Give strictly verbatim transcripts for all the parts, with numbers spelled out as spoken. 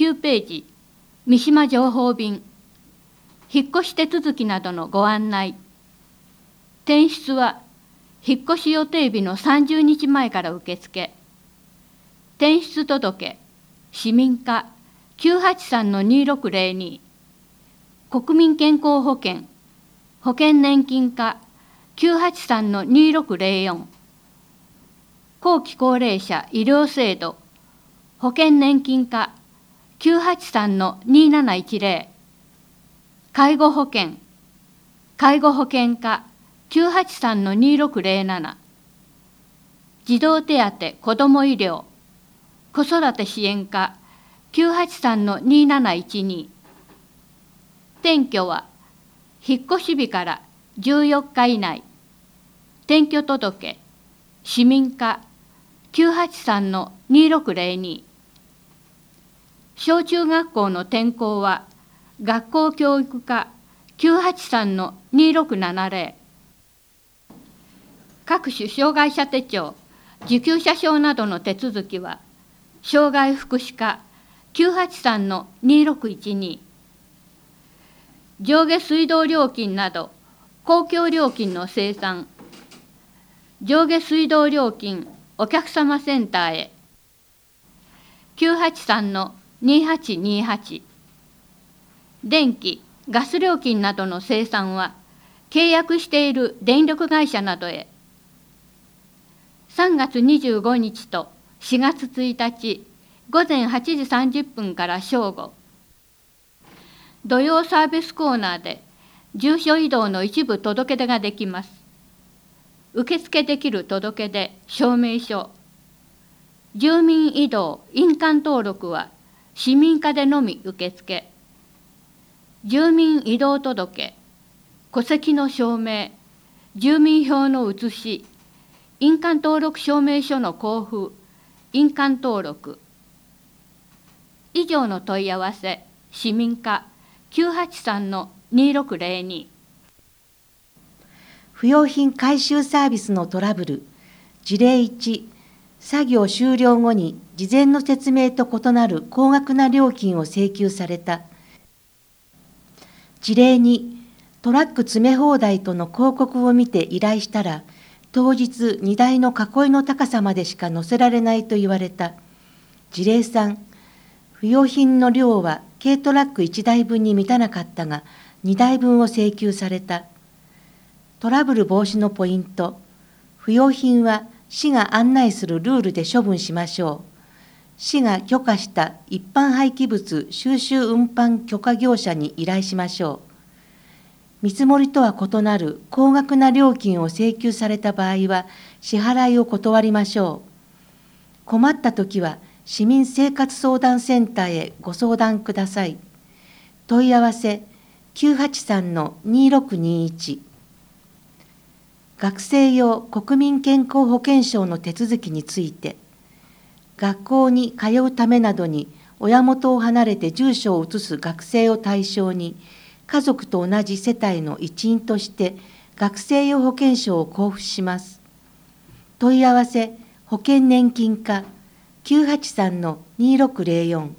きゅうページ、三島情報便、引っ越し手続きなどのご案内。転出は、引っ越し予定日のさんじゅうにちまえから受付。転出届、市民課 きゅうはちさんのにろくぜろに、国民健康保険、保険年金課 きゅうはちさんのにろくぜろよん、後期高齢者医療制度、保険年金課 きゅうはちさんのになないちぜろ、介護保険、介護保険課 きゅうはちさんのにろくぜろなな、児童手当子ども医療、子育て支援課 きゅうはちさんのになないちに、転居は引っ越し日からじゅうよっか以内、転居届、市民課 きゅうはちさんのにろくぜろに、小中学校の転校は学校教育課 きゅうはちさんのにろくななぜろ、各種障害者手帳、受給者証などの手続きは障害福祉課 きゅうはちさんのにろくいちに、上下水道料金など公共料金の精算、上下水道料金お客様センターへ きゅうはちさんのにはちにはち、電気・ガス料金などの精算は契約している電力会社などへ。さんがつにじゅうごにちとしがつついたちごぜんはちじさんじゅっぷんから正午、土曜サービスコーナーで住所移動の一部届け出ができます。受付できる届け出、証明書、住民移動、印鑑登録は市民課でのみ受付。住民移動届、戸籍の証明、住民票の写し、印鑑登録証明書の交付、印鑑登録。以上の問い合わせ、市民課 きゅうはちさんのにろくぜろに。 不用品回収サービスのトラブル、事例いち、作業終了後に事前の説明と異なる高額な料金を請求された。事例に、トラック詰め放題との広告を見て依頼したら、当日荷台の囲いの高さまでしか載せられないと言われた。事例さん、不用品の量は軽トラックいちだいぶんに満たなかったが、にだいぶんを請求された。トラブル防止のポイント、不用品は市が案内するルールで処分しましょう。市が許可した一般廃棄物収集運搬許可業者に依頼しましょう。見積もりとは異なる高額な料金を請求された場合は、支払いを断りましょう。困ったときは、市民生活相談センターへご相談ください。問い合わせきゅうはちさんのにろくにいち。学生用国民健康保険証の手続きについて、学校に通うためなどに親元を離れて住所を移す学生を対象に、家族と同じ世帯の一員として学生用保険証を交付します。問い合わせ保険年金課 きゅうはちさんのにろくぜろよん。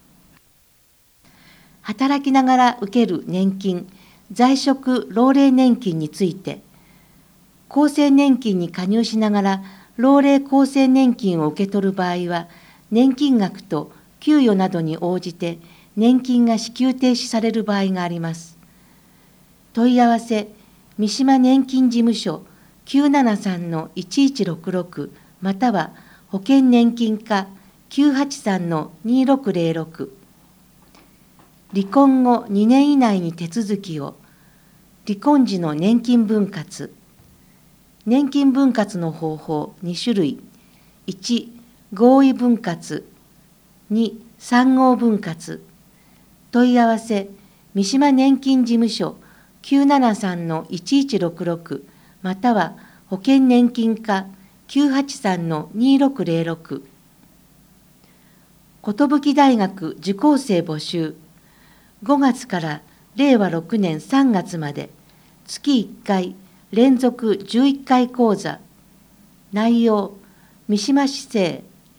働きながら受ける年金、在職老齢年金について、厚生年金に加入しながら老齢厚生年金を受け取る場合は、年金額と給与などに応じて年金が支給停止される場合があります。問い合わせ三島年金事務所 きゅうななさんのいちいちろくろく または保険年金課 きゅうはちさんのにろくぜろろく。離婚後にねん以内に手続きを。離婚時の年金分割。年金分割の方法にしゅるい。いち、合意分割。に、産後分割。問い合わせ三島年金事務所 きゅうななさんのいちいちろくろく または保険年金課 きゅうはちさんのにろくぜろろく。寿大学受講生募集。ごがつかられいわろくねんさんがつまで月いっかい連続じゅういっかい講座。内容、三島市政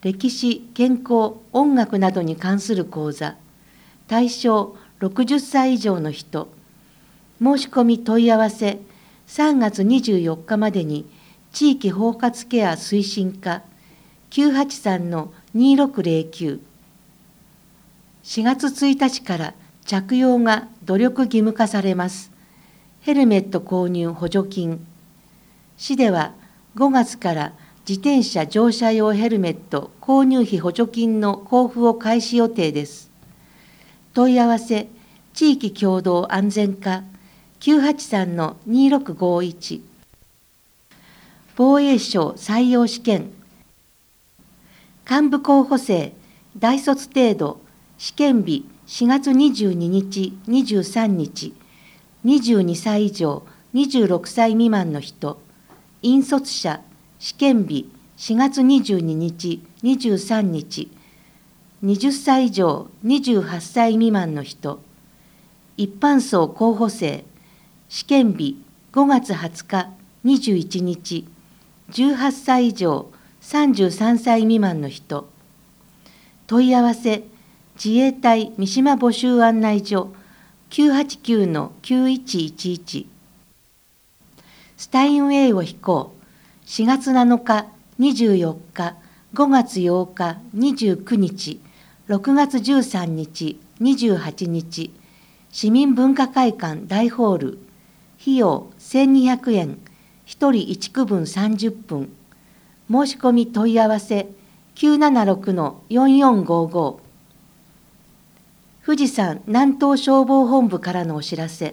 歴史、健康、音楽などに関する講座、対象ろくじゅっさい以上の人、申し込み問い合わせさんがつにじゅうよっかまでに地域包括ケア推進課 きゅうはちさんのにろくぜろきゅう。しがつついたちから着用が努力義務化されます。ヘルメット購入補助金。市ではごがつから自転車乗車用ヘルメット購入費補助金の交付を開始予定です。問い合わせ、地域共同安全課 きゅうはちさんのにろくごいち。防衛省採用試験。幹部候補生、大卒程度、試験日しがつにじゅうににち、にじゅうさんにち、にじゅうにさい以上、にじゅうろくさい未満の人、引率者、試験日しがつにじゅうににち、にじゅうさんにち、はたち以上、にじゅうはっさい未満の人、一般層候補生、試験日ごがつはつか、にじゅういちにち、じゅうはっさい以上、さんじゅうさんさい未満の人、問い合わせ、自衛隊三島募集案内所 きゅうはちきゅうのきゅういちいちいち。スタインウェイを飛行、しがつなのか、にじゅうよっか、ごがつようか、にじゅうくにち、ろくがつじゅうさんにち、にじゅうはちにち、市民文化会館大ホール、費用せんにひゃくえん、ひとりいちくぶんさんじゅっぷん、申し込み問い合わせ、きゅうななろくのよんよんごご。富士山南東消防本部からのお知らせ。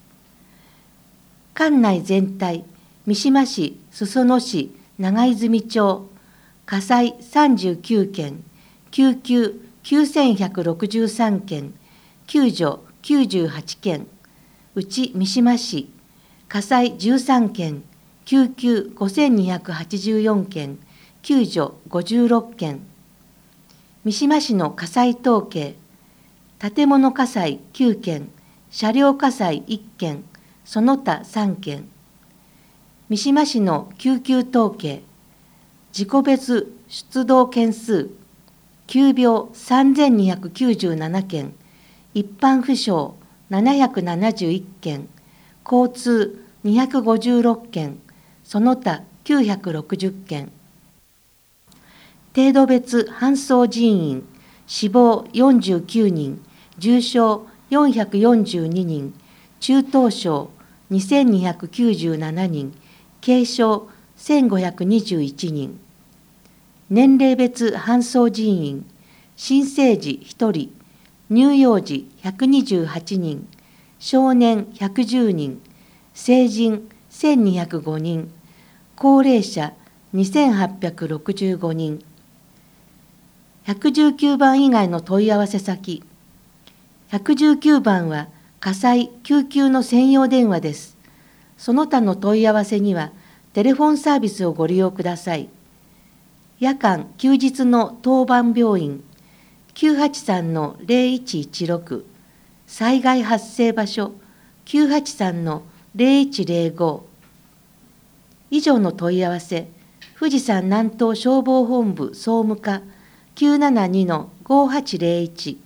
管内全体、三島市、裾野市、長泉町、火災さんじゅうきゅうけん、救急きゅうせんひゃくろくじゅうさんけん、救助きゅうじゅうはちけん、うち三島市、火災じゅうさんけん、救急ごせんにひゃくはちじゅうよんけん、救助ごじゅうろっけん。三島市の火災統計、建物火災きゅうけん、車両火災いっけん、その他さんけん。三島市の救急統計、事故別出動件数、急病さんぜんにひゃくきゅうじゅうななけん、一般負傷ななひゃくななじゅういっけん、交通にひゃくごじゅうろっけん、その他きゅうひゃくろくじゅっけん。程度別搬送人員、死亡よんじゅうきゅうにん、重傷よんひゃくよんじゅうににん、中等症にせんにひゃくきゅうじゅうななにん、軽傷せんごひゃくにじゅういちにん。年齢別搬送人員、新生児ひとり、乳幼児ひゃくにじゅうはちにん、少年ひゃくじゅうにん、成人せんにひゃくごにん、高齢者にせんはっぴゃくろくじゅうごにん。ひゃくじゅうきゅうばん以外の問い合わせ先。ひゃくじゅうきゅうばんは火災・救急の専用電話です。その他の問い合わせにはテレフォンサービスをご利用ください。夜間・休日の当番病院 きゅうはちさんのぜろいちいちろく、災害発生場所 きゅうはちさんのぜろいちぜろご。以上の問い合わせ、富士山南東消防本部総務課きゅうななにのごはちぜろいち